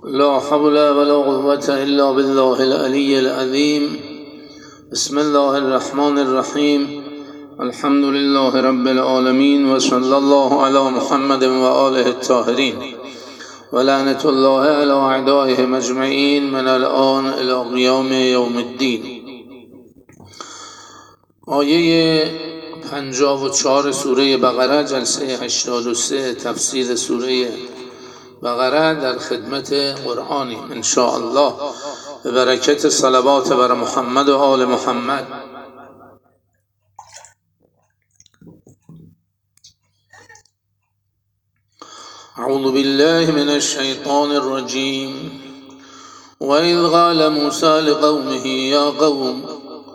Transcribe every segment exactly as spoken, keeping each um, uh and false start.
لا حول ولا قوة إلا بالله العلي العظيم. بسم الله الرحمن الرحيم. الحمد لله رب العالمين وصلى الله على محمد وآله الطاهرين ولعنة الله على أعدائهم أجمعين من الآن إلى قيام يوم الدين. آیه پنجاه و چهار سوره بقره، جلسه هشتاد و سه تفسیر سوره بقره در خدمت قرآنی ان شاء الله به برکت صلوات بر محمد و آل محمد. اعوذ بالله من الشیطان الرجیم. وإذ قال موسى لقومه يا قوم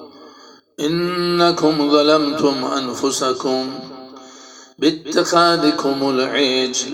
إنكم ظلمتم أنفسكم باتخاذكم العجل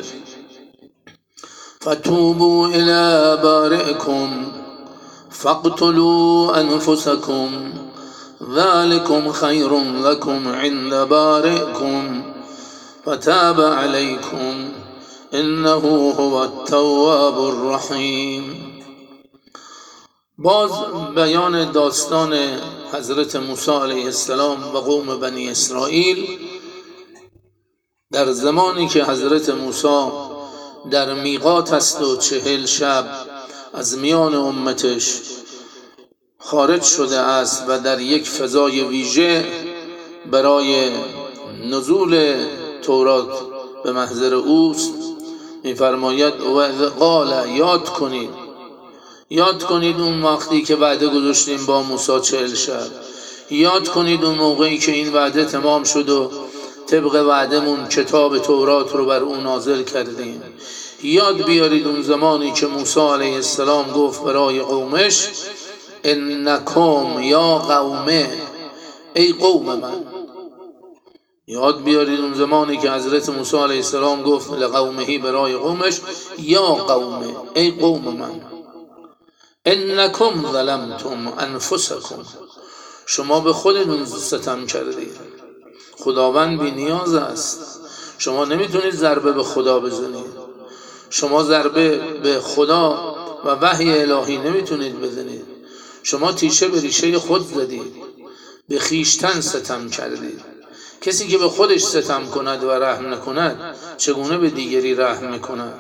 فتوبوا إلى بارئكم فاقتلوا أنفسكم ذلكم خير لكم عند بارئكم فتاب عليكم إنه هو التواب الرحيم. باز بیان داستان حضرت موسی علیه السلام و قوم بنی اسرائیل در زمانی که حضرت موسی در میقات است و چهل شب از میان امتش خارج شده است و در یک فضای ویژه برای نزول تورات به محضر اوست، می‌فرماید و قال، یاد کنید یاد کنید اون وقتی که وعده گذاشتیم با موسی چهل شب، یاد کنید اون موقعی که این وعده تمام شد و طبق وعدمون کتاب تورات رو بر اون نازل کردیم. یاد بیارید اون زمانی که موسی علیه السلام گفت برای قومش انکم یا قومه، ای قوم من. یاد بیارید اون زمانی که حضرت موسی علیه السلام گفت لقومهی برای قومش یا قومه، ای قوم من. انکم ظلمتم انفسکم، شما به خودتون ستم کردید. خداوند بی نیاز است، شما نمیتونید ضربه به خدا بزنید. شما ضربه به خدا و وحی الهی نمیتونید بزنید. شما تیشه به ریشه خود زدید، به خیشتن ستم کردید. کسی که به خودش ستم کند و رحم نکند چگونه به دیگری رحم میکند؟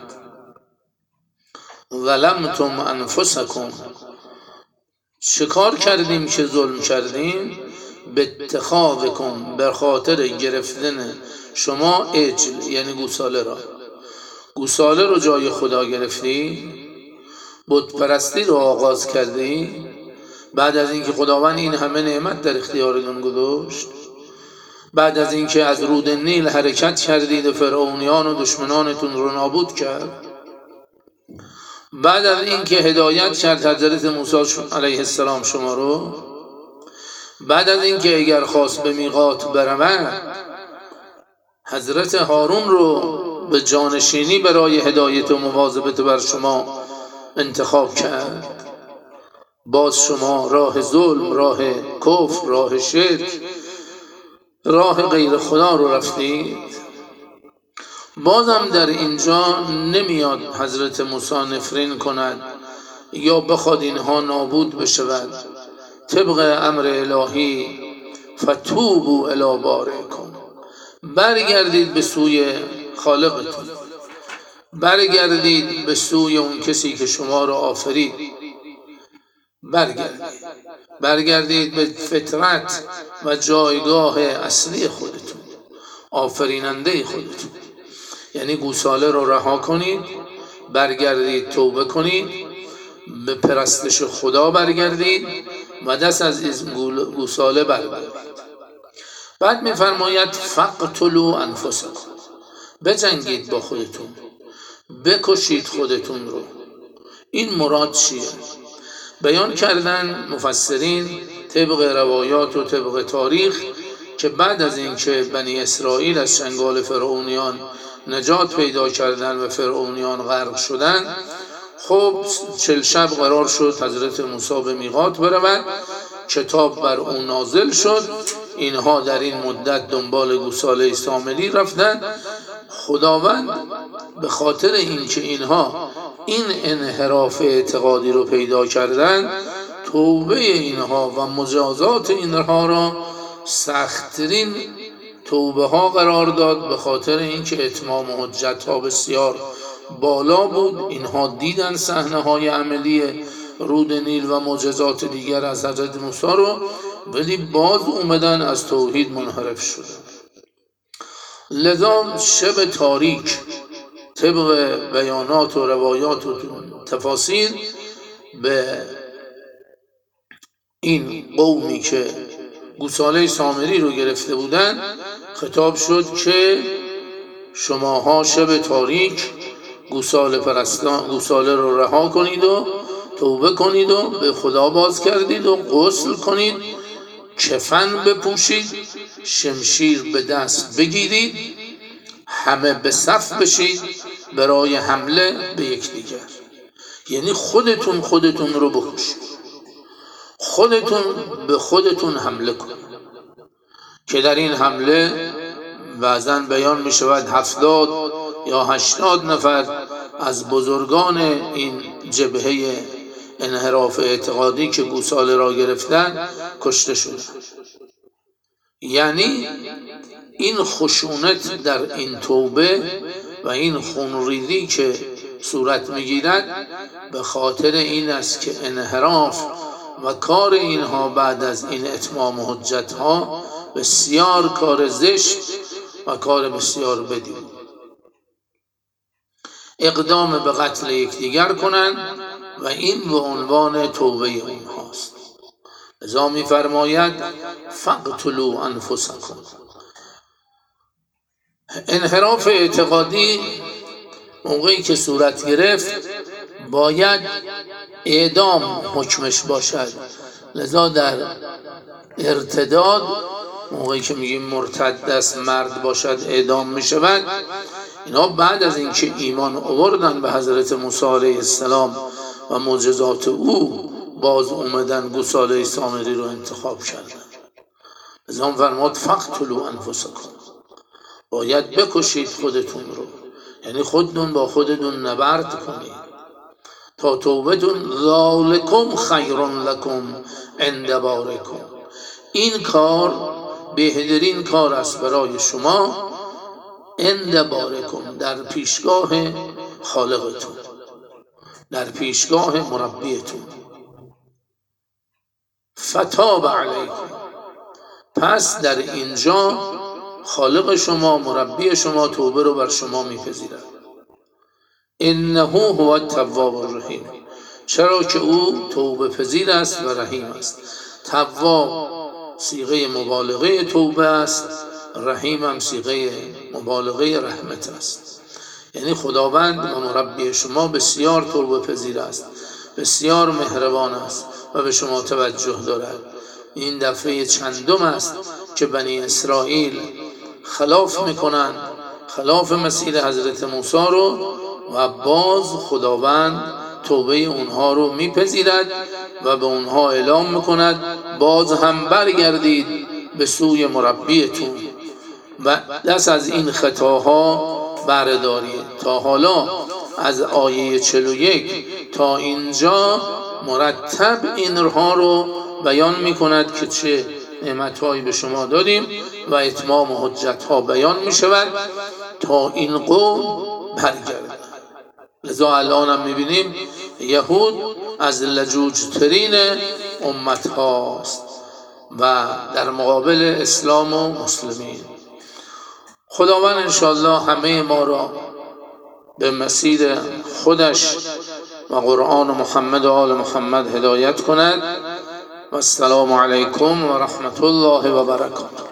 ظلمتم انفسکم، چه کار کردیم که ظلم کردیم؟ به اتخاذکم، به خاطر گرفتن شما عجل یعنی گوساله را. گوساله رو جای خدا گرفتی، بت پرستی رو آغاز کردی بعد از اینکه خداوند این همه نعمت در اختیارتون گذاشت، بعد از اینکه از رود نیل حرکت کردید و فرعونیان و دشمنانتون رو نابود کرد، بعد از اینکه هدایت کرد حضرت موسی علیه السلام شما رو، بعد از اینکه اگر خواست به میقات برود حضرت هارون رو به جانشینی برای هدایت و مواظبت بر شما انتخاب کرد، باز شما راه ظلم، راه کفر، راه شرک، راه غیر خدا رو رفتید. بازم در اینجا نمیاد حضرت موسی نفرین کند یا بخواد اینها نابود بشود. طبق امر الهی فتوبوا الی بارئکم، برگردید به سوی خالقتون، برگردید به سوی اون کسی که شما را آفرید، برگردید برگردید به فطرت و جایگاه اصلی خودتون، آفریننده خودتون. یعنی گوساله رو رها کنید، برگردید توبه کنید، به پرستش خدا برگردید و دست از این گوساله برگردید. بعد میفرماید فقتلوا انفسکم، بجنگید با خودتون، بکشید خودتون رو. این مراد چیه؟ بیان کردن مفسرین طبق روایات و طبق تاریخ که بعد از اینکه بنی اسرائیل از چنگال فرعونیان نجات پیدا کردن و فرعونیان غرق شدن، خب چل شب قرار شد حضرت موسی به میقات برود، کتاب بر اون نازل شد. اینها در این مدت دنبال گوساله سامری رفتن. خداوند به خاطر اینکه اینها این انحراف اعتقادی رو پیدا کردن، توبه اینها و مجازات اینها را سخت‌ترین توبه ها قرار داد، به خاطر اینکه اتمام حجت ها بسیار بالا بود. اینها دیدن صحنه های عملی رود نیل و معجزات دیگر از حضرت موسی رو، ولی باز اومدن از توحید منحرف شدن. لذا شب تاریک طبق بیانات و روایات و تفاسیر به این قومی که گوساله سامری رو گرفته بودن خطاب شد که شماها شب تاریک گوساله پرستان گوساله رو رها کنید و توبه کنید و به خدا باز کردید و غسل کنید، کفن بپوشید، شمشیر به دست بگیرید، همه به صف بشید برای حمله به یکدیگر. یعنی خودتون خودتون رو بکشید، خودتون به خودتون حمله کنید، که در این حمله بعضاً بیان می شود هفتاد یا هشتاد نفر از بزرگان این جبهه انحراف اعتقادی که گوساله را گرفتن کشته شدند. یعنی این خشونت در این توبه و این خونریزی که صورت میگیرد به خاطر این است که انحراف و کار اینها بعد از این اتمام حجت ها بسیار کار زشت و کار بسیار بدی بود. اقدام به قتل یکدیگر کنند و این به عنوان توبه اونهاست. لذا می‌فرماید فقتلوا انفسکم. انحراف اعتقادی موقعی که صورت گرفت باید اعدام حکمش باشد. لذا در ارتداد موقعی که میگیم مرتد است مرد باشد اعدام میشود، اینا بعد از اینکه ایمان آوردن به حضرت موسی علیه السلام و معجزات او باز اومدن گوساله سامری رو انتخاب کردن. لذا فرمود فقتلوا انفسکم، باید بکشید خودتون رو، یعنی خودتون با خودتون نبرد کنید تا توبتون ذالکم خیر لکم عند بارکم. این کار بهترین کار است برای شما عند بارکم، در پیشگاه خالقتون، در پیشگاه مربیتون. فتاب علیکم، پس در اینجا خالق شما مربی شما توبه رو بر شما میپذیرد. انه هو التواب الرحیم، چرا که او توبه پذیر است و رحیم است. تواب صیغه مبالغه توبه است، رحیم هم صیغه مبالغه رحمت است. یعنی خداوند و مربی شما بسیار توبه پذیر است، بسیار مهربان است و به شما توجه دارد. این دفعه چندم است که بنی اسرائیل خلاف میکنند، خلاف مسیر حضرت موسی رو، و باز خداوند توبه اونها رو میپذیرد و به اونها اعلام میکند باز هم برگردید به سوی مربیتون و دست از این خطاها بردارید. تا حالا از آیه چهل و یک تا اینجا مرتب اینها رو بیان میکند که چه نعمتهایی به شما دادیم و اتمام حجت ها بیان میشود تا این قوم برگردند. لذا الان هم میبینیم یهود از لجوجترین امت هاست و در مقابل اسلام و مسلمین. خداوند انشاءالله همه ما را به مسیر خودش و قرآن محمد و آل محمد هدایت کند. و السلام علیکم و رحمت الله و برکاته.